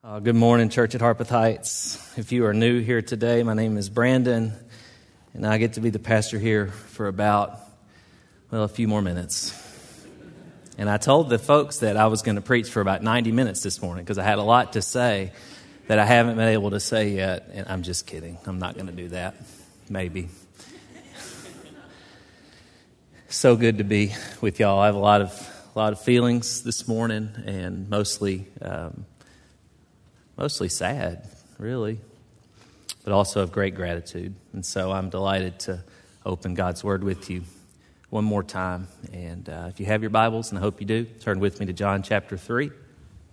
Good morning, Church at Harpeth Heights. If you are new here today, my name is Brandon, and I get to be the pastor here for about, a few more minutes. And I told the folks that I was going to preach for about 90 minutes this morning because I had a lot to say that I haven't been able to say yet, and I'm just kidding. I'm not going to do that. Maybe. So good to be with y'all. I have a lot of feelings this morning, and mostly sad, really, but also of great gratitude. And so I'm delighted to open God's Word with you one more time. And if you have your Bibles, and I hope you do, turn with me to John chapter 3. I'm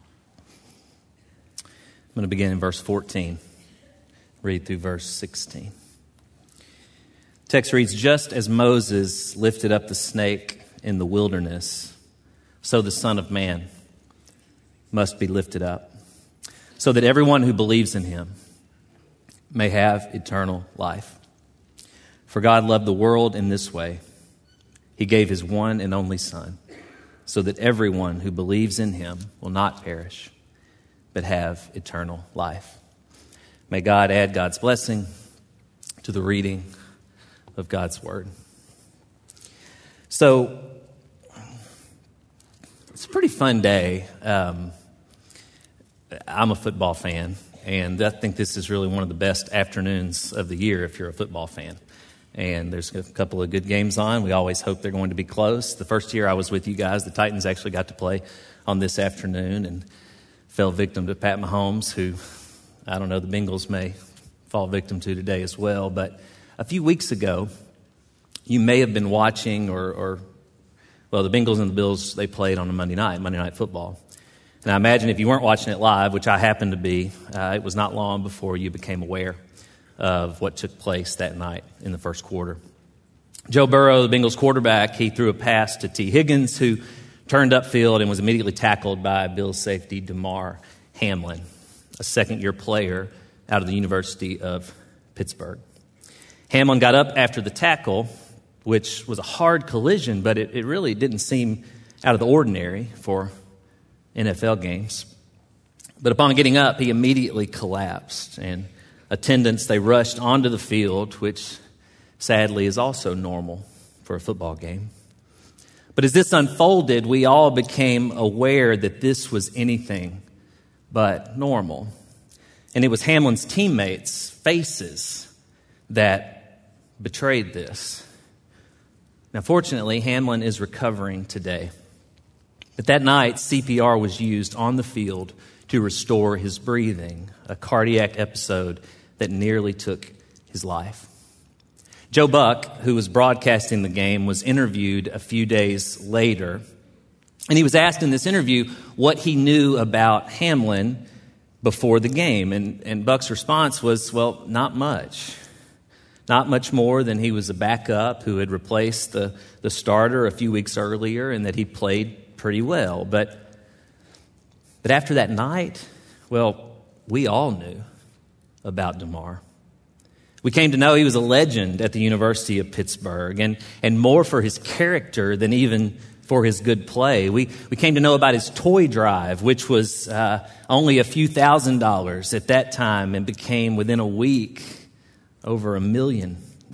going to begin in verse 14, read through verse 16. The text reads, "Just as Moses lifted up the snake in the wilderness, so the Son of Man must be lifted up, so that everyone who believes in him may have eternal life. For God loved the world in this way. He gave his one and only Son, so that everyone who believes in him will not perish, but have eternal life." May God add God's blessing to the reading of God's Word. So, it's a pretty fun day. I'm a football fan, and I think this is really one of the best afternoons of the year if you're a football fan. And there's a couple of good games on. We always hope they're going to be close. The first year I was with you guys, the Titans actually got to play on this afternoon and fell victim to Pat Mahomes, who, I don't know, the Bengals may fall victim to today as well. But a few weeks ago, you may have been watching the Bengals and the Bills, they played on a Monday Night Football. And I imagine if you weren't watching it live, which I happened to be, it was not long before you became aware of what took place that night in the first quarter. Joe Burrow, the Bengals quarterback, he threw a pass to T. Higgins, who turned upfield and was immediately tackled by Bills safety Damar Hamlin, a second-year player out of the University of Pittsburgh. Hamlin got up after the tackle, which was a hard collision, but it really didn't seem out of the ordinary for NFL games. But upon getting up, he immediately collapsed, and attendants, they rushed onto the field, which sadly is also normal for a football game. But as this unfolded, we all became aware that this was anything but normal. And it was Hamlin's teammates' faces that betrayed this. Now, fortunately, Hamlin is recovering today. But that night, CPR was used on the field to restore his breathing, a cardiac episode that nearly took his life. Joe Buck, who was broadcasting the game, was interviewed a few days later. And he was asked in this interview what he knew about Hamlin before the game. And Buck's response was, well, not much. Not much more than he was a backup who had replaced the starter a few weeks earlier and that he played pretty well. But after that night, we all knew about Damar. We came to know he was a legend at the University of Pittsburgh, and more for his character than even for his good play. We came to know about his toy drive, which was only a few $1,000s at that time and became, within a week, over $1 million.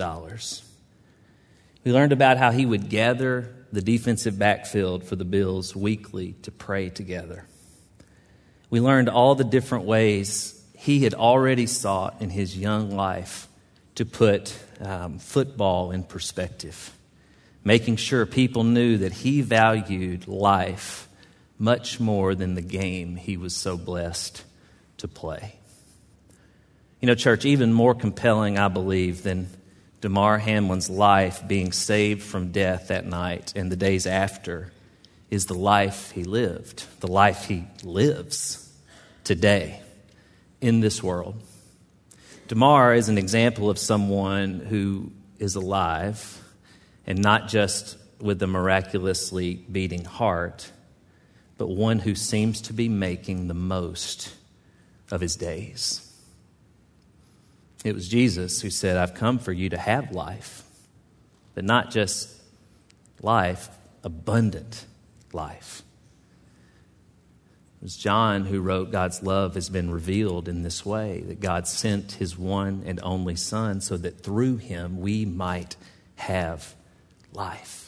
We learned about how he would gather the defensive backfield for the Bills weekly to pray together. We learned all the different ways he had already sought in his young life to put football in perspective, making sure people knew that he valued life much more than the game he was so blessed to play. You know, church, even more compelling, I believe, than Damar Hamlin's life being saved from death that night and the days after is the life he lived, the life he lives today in this world. Damar is an example of someone who is alive and not just with a miraculously beating heart, but one who seems to be making the most of his days. It was Jesus who said, "I've come for you to have life, but not just life, abundant life." was John who wrote, God's love has been revealed in this way, that God sent his one and only Son so that through him we might have life.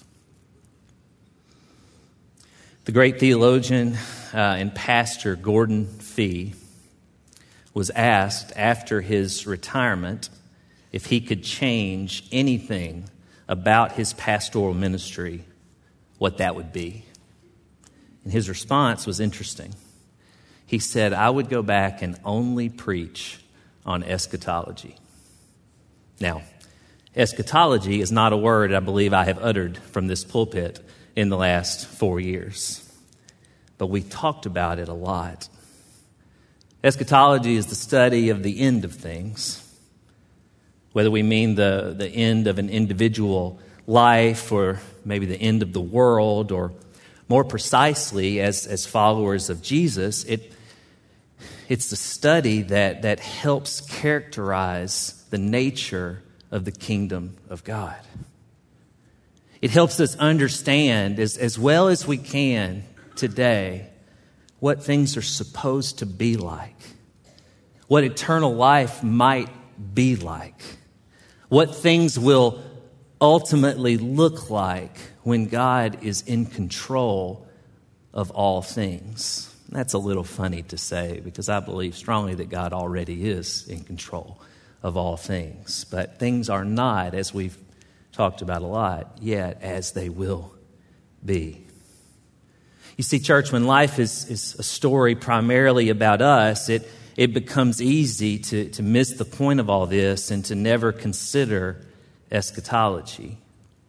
The great theologian and pastor Gordon Fee was asked after his retirement if he could change anything about his pastoral ministry, what that would be. And his response was interesting. He said, I would go back and only preach on eschatology. Now, eschatology is not a word I believe I have uttered from this pulpit in the last 4 years. But we talked about it a lot. Eschatology is the study of the end of things, whether we mean the end of an individual life or maybe the end of the world, or more precisely, as followers of Jesus, it's the study that helps characterize the nature of the kingdom of God. It helps us understand as well as we can today what things are supposed to be like, what eternal life might be like, what things will ultimately look like when God is in control of all things. That's a little funny to say because I believe strongly that God already is in control of all things. But things are not, as we've talked about a lot, yet as they will be. You see, church, when life is a story primarily about us, it becomes easy to miss the point of all this and to never consider eschatology.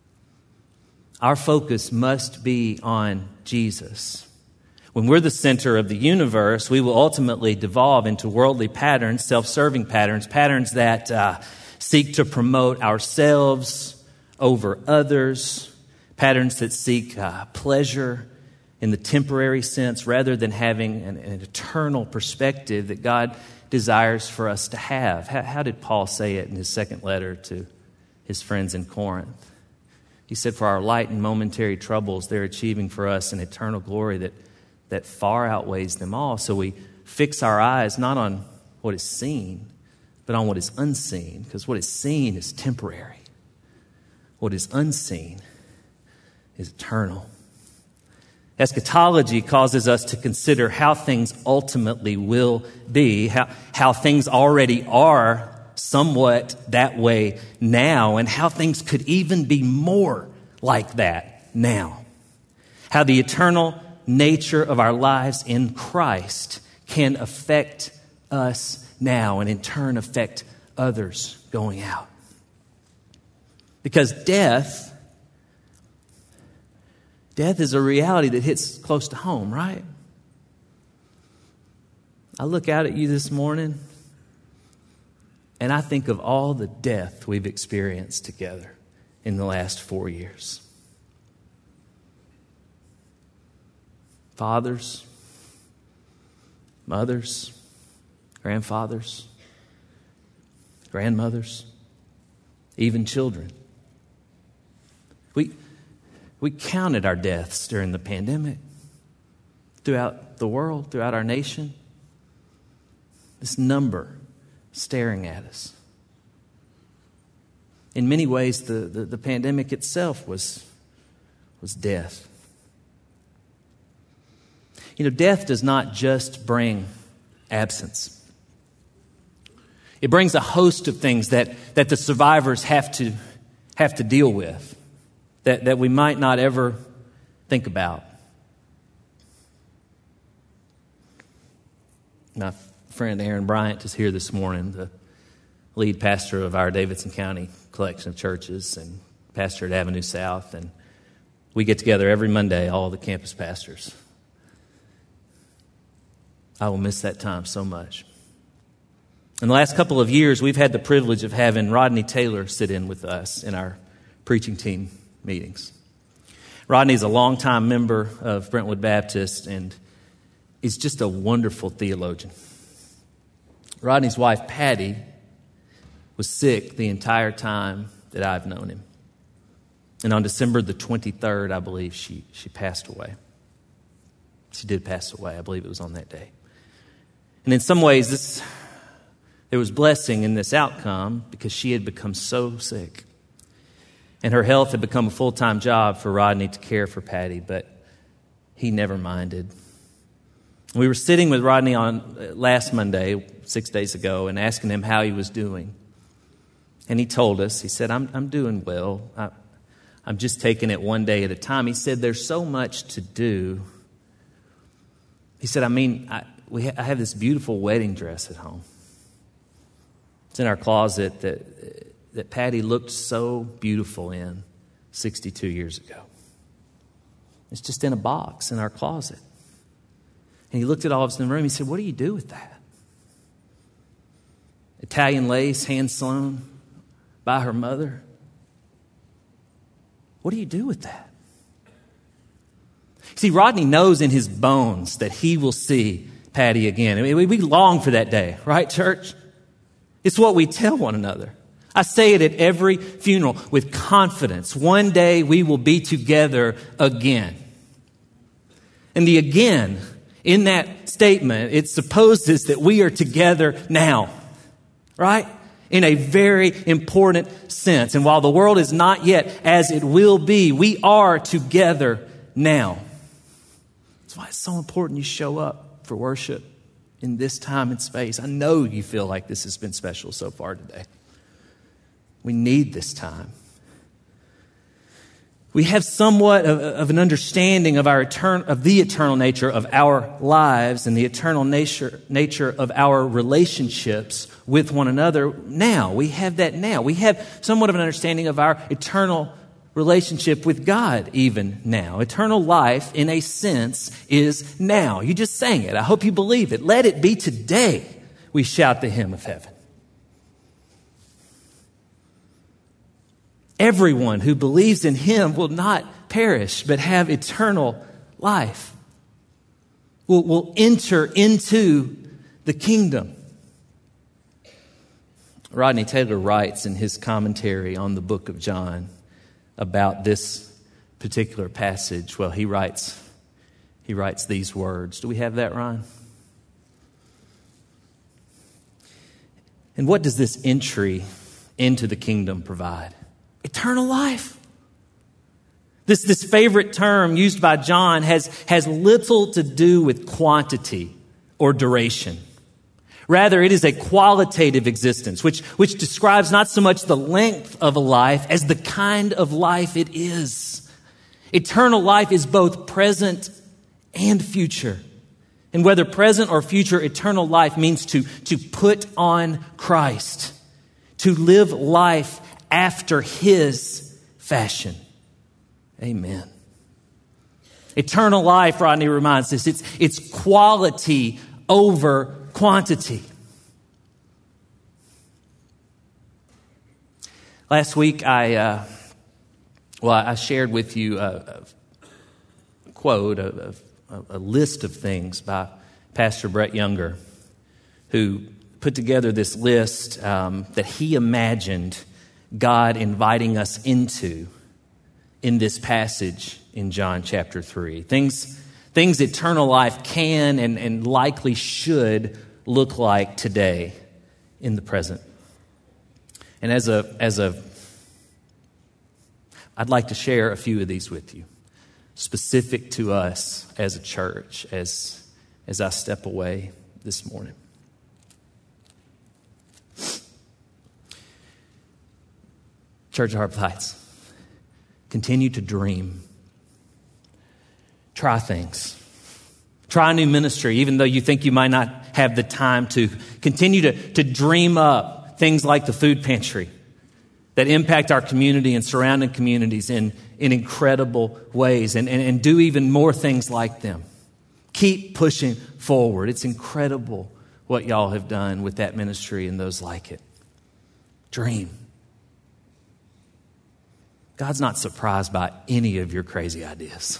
Our focus must be on Jesus. When we're the center of the universe, we will ultimately devolve into worldly patterns, self-serving patterns that seek to promote ourselves over others, patterns that seek pleasure in the temporary sense rather than having an eternal perspective that God desires for us to have. How did Paul say it in his second letter to his friends in Corinth? He said, for our light and momentary troubles, they're achieving for us an eternal glory that far outweighs them all. So we fix our eyes not on what is seen, but on what is unseen, because what is seen is temporary. What is unseen is eternal. Eschatology causes us to consider how things ultimately will be, how things already are somewhat that way now, and how things could even be more like that now. How the eternal nature of our lives in Christ can affect us now and in turn affect others going out. Because death is a reality that hits close to home, right? I look out at you this morning and I think of all the death we've experienced together in the last 4 years. Fathers, mothers, grandfathers, grandmothers, even children. We counted our deaths during the pandemic, throughout the world, throughout our nation. This number staring at us. In many ways, the pandemic itself was death. You know, death does not just bring absence. It brings a host of things that the survivors have to deal with, that we might not ever think about. My friend Aaron Bryant is here this morning, the lead pastor of our Davidson County collection of churches and pastor at Avenue South. And we get together every Monday, all the campus pastors. I will miss that time so much. In the last couple of years, we've had the privilege of having Rodney Taylor sit in with us in our preaching team meetings. Rodney's a longtime member of Brentwood Baptist and is just a wonderful theologian. Rodney's wife, Patty, was sick the entire time that I've known him. And on December the 23rd, I believe, she passed away. She did pass away. I believe it was on that day. And in some ways, there was blessing in this outcome because she had become so sick. And her health had become a full-time job for Rodney to care for Patty, but he never minded. We were sitting with Rodney on last Monday, 6 days ago, and asking him how he was doing. And he told us, he said, I'm doing well. I'm just taking it one day at a time. He said, there's so much to do. He said, I have this beautiful wedding dress at home. It's in our closet that Patty looked so beautiful in 62 years ago. It's just in a box in our closet. And he looked at all of us in the room. He said, what do you do with that? Italian lace, hand sewn by her mother. What do you do with that? See, Rodney knows in his bones that he will see Patty again. I mean, we long for that day, right, church? It's what we tell one another. I say it at every funeral with confidence. One day we will be together again. And the again in that statement, it supposes that we are together now, right? In a very important sense. And while the world is not yet as it will be, we are together now. That's why it's so important you show up for worship in this time and space. I know you feel like this has been special so far today. We need this time. We have somewhat of an understanding of the eternal nature of our lives and the eternal nature of our relationships with one another now. We have that now. We have somewhat of an understanding of our eternal relationship with God even now. Eternal life, in a sense, is now. You just sang it. I hope you believe it. Let it be today, we shout the hymn of heaven. Everyone who believes in him will not perish, but have eternal life. Will enter into the kingdom. Rodney Taylor writes in his commentary on the book of John about this particular passage. Well, he writes these words. Do we have that, Ron? And what does this entry into the kingdom provide? Eternal life. This favorite term used by John has little to do with quantity or duration. Rather, it is a qualitative existence, which describes not so much the length of a life as the kind of life it is. Eternal life is both present and future. And whether present or future, eternal life means to put on Christ, to live life after his fashion. Amen. Eternal life, Rodney reminds us, it's quality over quantity. Last week, I shared with you a quote, a list of things by Pastor Brett Younger, who put together this list that he imagined God inviting us into in this passage in John chapter 3. Things eternal life can and likely should look like today in the present. And I'd like to share a few of these with you, specific to us as a church, as I step away this morning. Church of Harpeth Heights, continue to dream. Try things. Try a new ministry, even though you think you might not have the time to. Continue to dream up things like the food pantry that impact our community and surrounding communities in incredible ways, and do even more things like them. Keep pushing forward. It's incredible what y'all have done with that ministry and those like it. Dream. God's not surprised by any of your crazy ideas.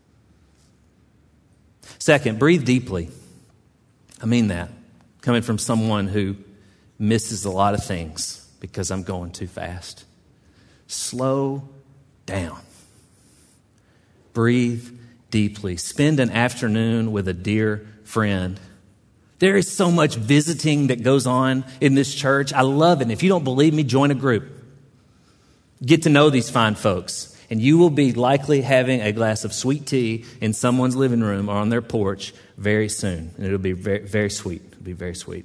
Second, breathe deeply. I mean that. Coming from someone who misses a lot of things because I'm going too fast. Slow down. Breathe deeply. Spend an afternoon with a dear friend. There is so much visiting that goes on in this church. I love it. And if you don't believe me, join a group. Get to know these fine folks. And you will be likely having a glass of sweet tea in someone's living room or on their porch very soon. And it'll be very, very sweet. It'll be very sweet.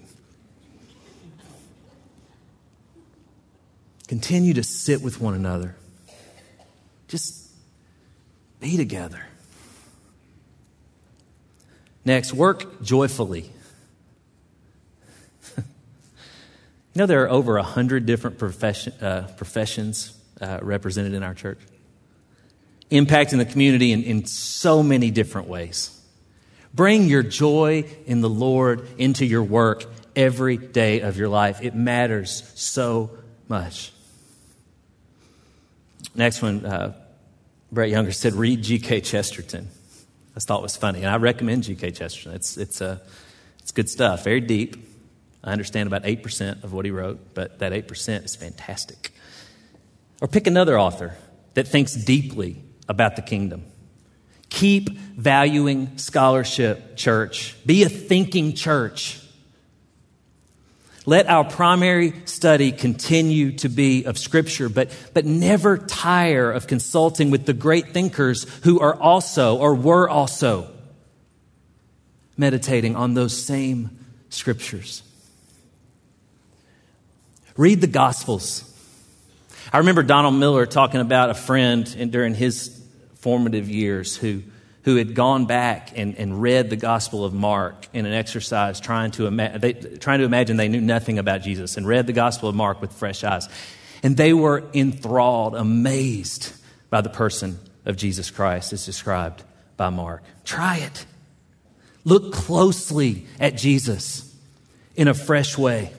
Continue to sit with one another. Just be together. Next, work joyfully. You know, there are over 100 different professions represented in our church, impacting the community in so many different ways. Bring your joy in the Lord into your work every day of your life. It matters so much. Next one, Brett Younger said, read G.K. Chesterton. I thought it was funny, and I recommend G.K. Chesterton. It's good stuff, very deep. I understand about 8% of what he wrote, but that 8% is fantastic. Or pick another author that thinks deeply about the kingdom. Keep valuing scholarship, church. Be a thinking church. Let our primary study continue to be of Scripture, but never tire of consulting with the great thinkers who are also or were also meditating on those same Scriptures. Read the Gospels. I remember Donald Miller talking about a friend during his formative years who had gone back and read the Gospel of Mark in an exercise trying to imagine they knew nothing about Jesus, and read the Gospel of Mark with fresh eyes. And they were enthralled, amazed by the person of Jesus Christ as described by Mark. Try it. Look closely at Jesus in a fresh way.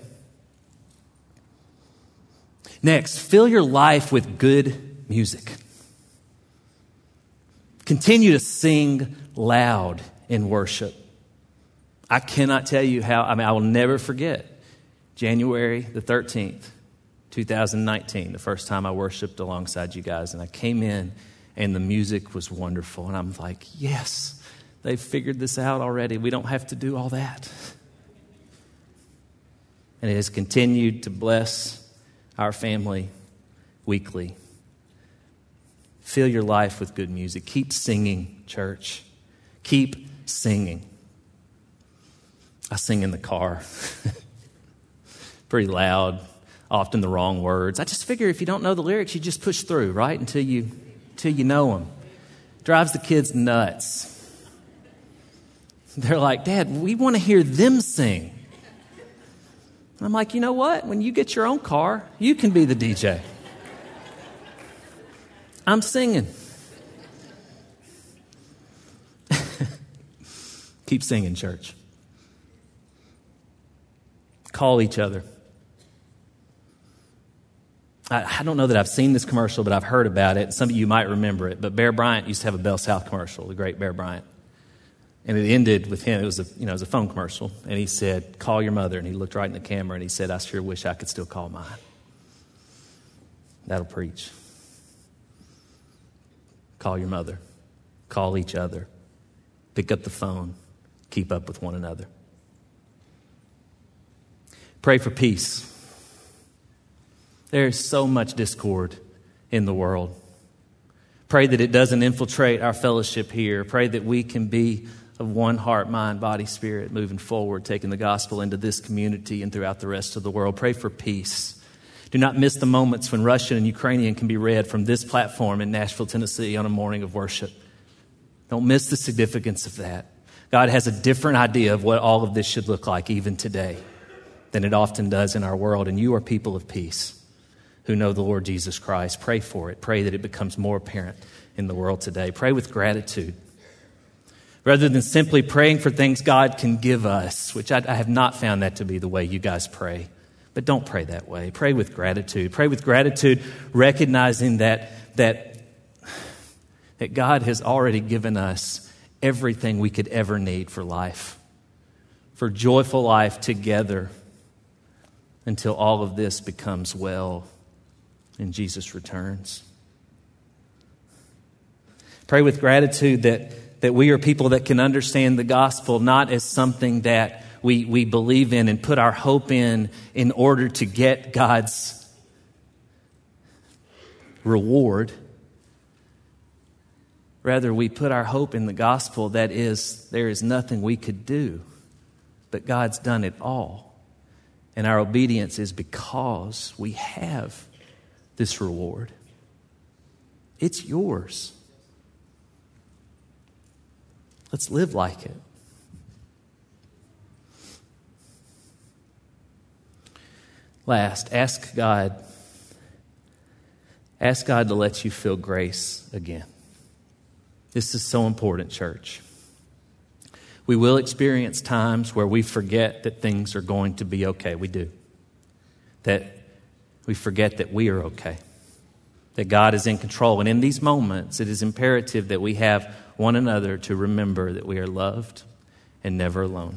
Next, fill your life with good music. Continue to sing loud in worship. I cannot tell you I will never forget January the 13th, 2019, the first time I worshiped alongside you guys. And I came in and the music was wonderful. And I'm like, yes, they've figured this out already. We don't have to do all that. And it has continued to bless our family weekly. Fill your life with good music. Keep singing, church. Keep singing. I sing in the car. Pretty loud, often the wrong words. I just figure if you don't know the lyrics, you just push through, right? Until you know them. Drives the kids nuts. They're like, Dad, we want to hear them sing. I'm like, you know what? When you get your own car, you can be the DJ. I'm singing. Keep singing, church. Call each other. I don't know that I've seen this commercial, but I've heard about it. Some of you might remember it. But Bear Bryant used to have a Bell South commercial, the great Bear Bryant. And it ended with him. It was a phone commercial. And he said, call your mother. And he looked right in the camera and he said, I sure wish I could still call mine. That'll preach. Call your mother. Call each other. Pick up the phone. Keep up with one another. Pray for peace. There is so much discord in the world. Pray that it doesn't infiltrate our fellowship here. Pray that we can be of one heart, mind, body, spirit, moving forward, taking the gospel into this community and throughout the rest of the world. Pray for peace. Do not miss the moments when Russian and Ukrainian can be read from this platform in Nashville, Tennessee on a morning of worship. Don't miss the significance of that. God has a different idea of what all of this should look like even today than it often does in our world. And you are people of peace who know the Lord Jesus Christ. Pray for it. Pray that it becomes more apparent in the world today. Pray with gratitude. Rather than simply praying for things God can give us, which I have not found that to be the way you guys pray. But don't pray that way. Pray with gratitude. Pray with gratitude, recognizing that God has already given us everything we could ever need for life, for joyful life together until all of this becomes well and Jesus returns. Pray with gratitude that we are people that can understand the gospel not as something that we believe in and put our hope in order to get God's reward. Rather, we put our hope in the gospel that is, there is nothing we could do, but God's done it all. And our obedience is because we have this reward. It's yours. Let's live like it. Last, ask God to let you feel grace again. This is so important, church. We will experience times where we forget that things are going to be okay. We do. That we forget that we are okay. That God is in control. And in these moments, it is imperative that we have one another to remember that we are loved and never alone.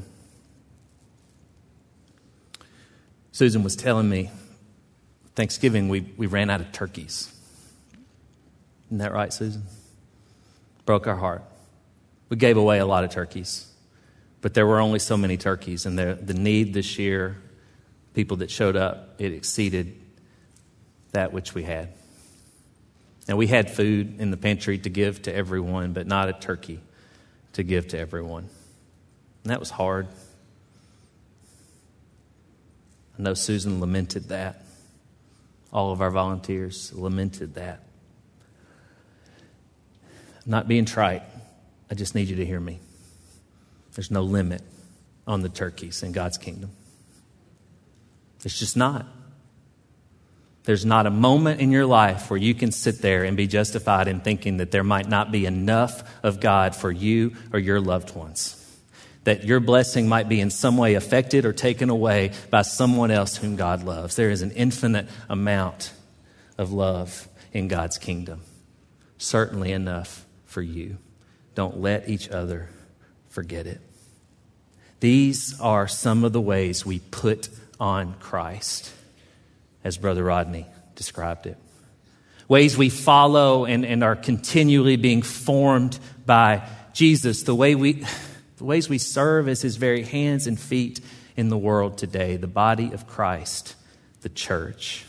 Susan was telling me, Thanksgiving, we ran out of turkeys. Isn't that right, Susan? Broke our heart. We gave away a lot of turkeys, but there were only so many turkeys, and the need this year, people that showed up, it exceeded that which we had. Now, we had food in the pantry to give to everyone, but not a turkey to give to everyone. And that was hard. I know Susan lamented that. All of our volunteers lamented that. I'm not being trite. I just need you to hear me. There's no limit on the turkeys in God's kingdom. It's just not. There's not a moment in your life where you can sit there and be justified in thinking that there might not be enough of God for you or your loved ones. That your blessing might be in some way affected or taken away by someone else whom God loves. There is an infinite amount of love in God's kingdom. Certainly enough for you. Don't let each other forget it. These are some of the ways we put on Christ, as Brother Rodney described it. Ways we follow and are continually being formed by Jesus. The ways we serve as his very hands and feet in the world today. The body of Christ, the church.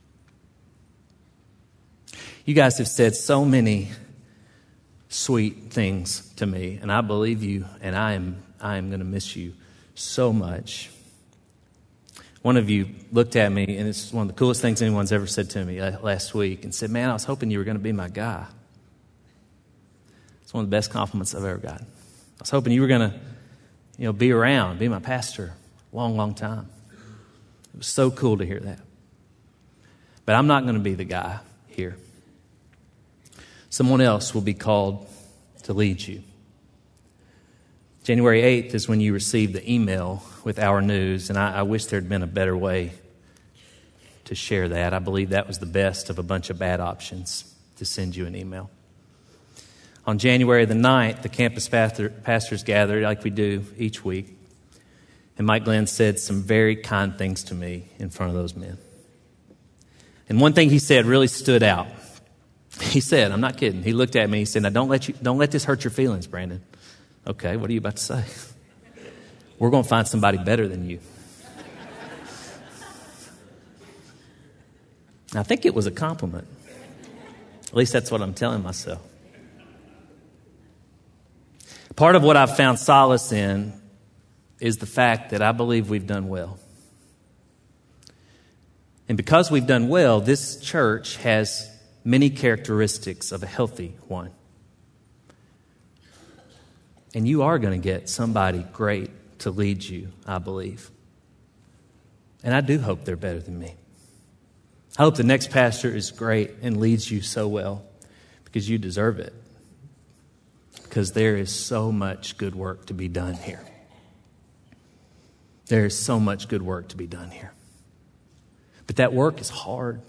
You guys have said so many sweet things to me, and I believe you, and I am going to miss you so much. One of you looked at me, and it's one of the coolest things anyone's ever said to me last week, and said, "Man, I was hoping you were going to be my guy." It's one of the best compliments I've ever gotten. I was hoping you were going to, be around, be my pastor a long, long time. It was so cool to hear that. But I'm not going to be the guy here. Someone else will be called to lead you. January 8th is when you receive the email with our news, and I wish there had been a better way to share that. I believe that was the best of a bunch of bad options, to send you an email. On January the 9th, the campus pastors gathered like we do each week, and Mike Glenn said some very kind things to me in front of those men. And one thing he said really stood out. He said, I'm not kidding, he looked at me, he said, "Now don't let this hurt your feelings, Brandon." Okay, what are you about to say? We're going to find somebody better than you. I think it was a compliment. At least that's what I'm telling myself. Part of what I've found solace in is the fact that I believe we've done well. And because we've done well, this church has many characteristics of a healthy one. And you are going to get somebody great to lead you, I believe. And I do hope they're better than me. I hope the next pastor is great and leads you so well because you deserve it. Because there is so much good work to be done here. There is so much good work to be done here. But that work is hard.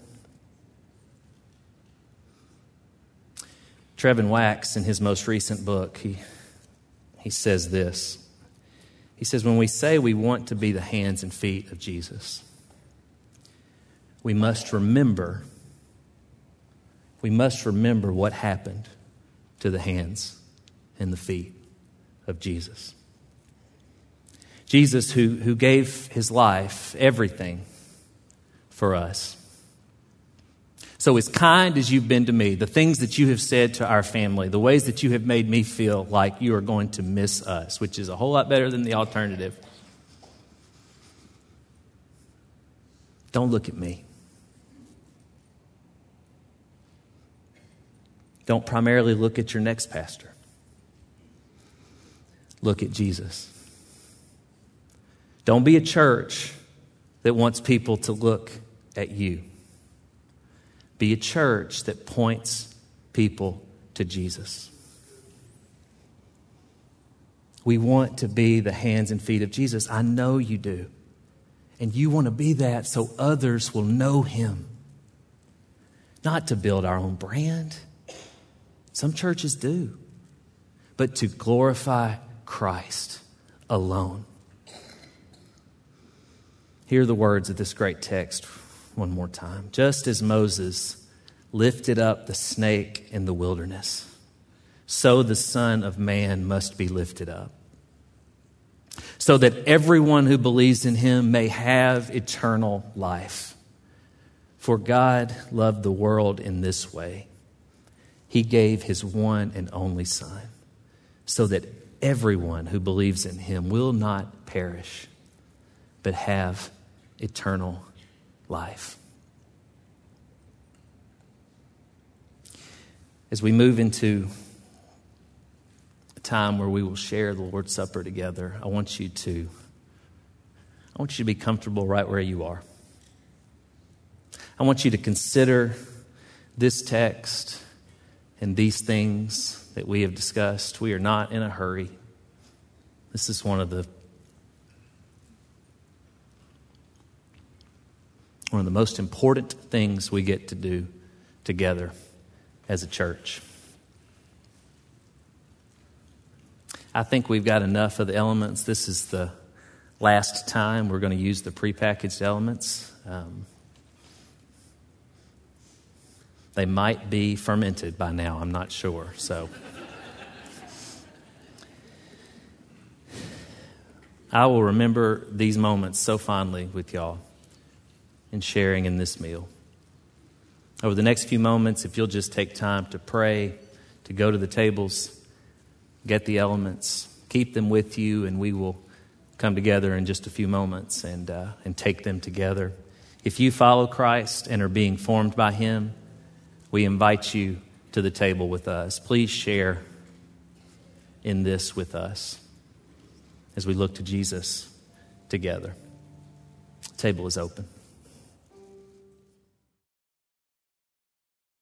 Trevin Wax, in his most recent book, he says this. He says, when we say we want to be the hands and feet of Jesus, we must remember what happened to the hands in the feet of Jesus. Jesus who gave his life, everything for us. So as kind as you've been to me, the things that you have said to our family, the ways that you have made me feel like you are going to miss us, which is a whole lot better than the alternative. Don't look at me. Don't primarily look at your next pastor. Look at Jesus. Don't be a church that wants people to look at you. Be a church that points people to Jesus. We want to be the hands and feet of Jesus. I know you do. And you want to be that so others will know him. Not to build our own brand. Some churches do. But to glorify Christ alone. Hear the words of this great text one more time. Just as Moses lifted up the snake in the wilderness, so the Son of Man must be lifted up, so that everyone who believes in him may have eternal life. For God loved the world in this way. He gave his one and only Son, so that everyone who believes in him will not perish, but have eternal life. As we move into a time where we will share the Lord's Supper together, I want you to be comfortable right where you are. I want you to consider this text and these things that we have discussed. We are not in a hurry. This is one of the most important things we get to do together as a church. I think we've got enough of the elements. This is the last time we're going to use the prepackaged elements. They might be fermented by now. I'm not sure. So I will remember these moments so fondly with y'all in sharing in this meal. Over the next few moments, if you'll just take time to pray, to go to the tables, get the elements, keep them with you, and we will come together in just a few moments and take them together. If you follow Christ and are being formed by him, we invite you to the table with us. Please share in this with us as we look to Jesus together. The table is open.